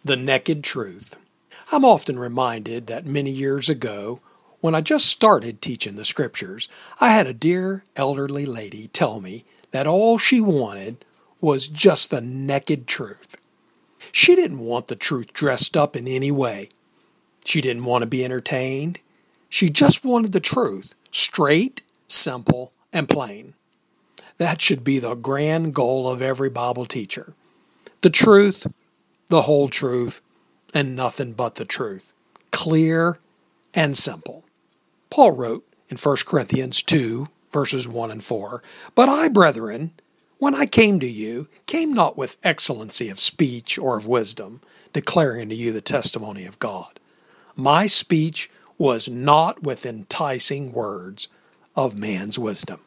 The Naked Truth. I'm often reminded that many years ago, when I just started teaching the Scriptures, I had a dear elderly lady tell me that all she wanted was just the naked truth. She didn't want the truth dressed up in any way. She didn't want to be entertained. She just wanted the truth, straight, simple, and plain. That should be the grand goal of every Bible teacher. The truth, the whole truth, and nothing but the truth. Clear and simple. Paul wrote in 1 Corinthians 2, verses 1 and 4, "But I, brethren, when I came to you, came not with excellency of speech or of wisdom, declaring to you the testimony of God. My speech was not with enticing words of man's wisdom."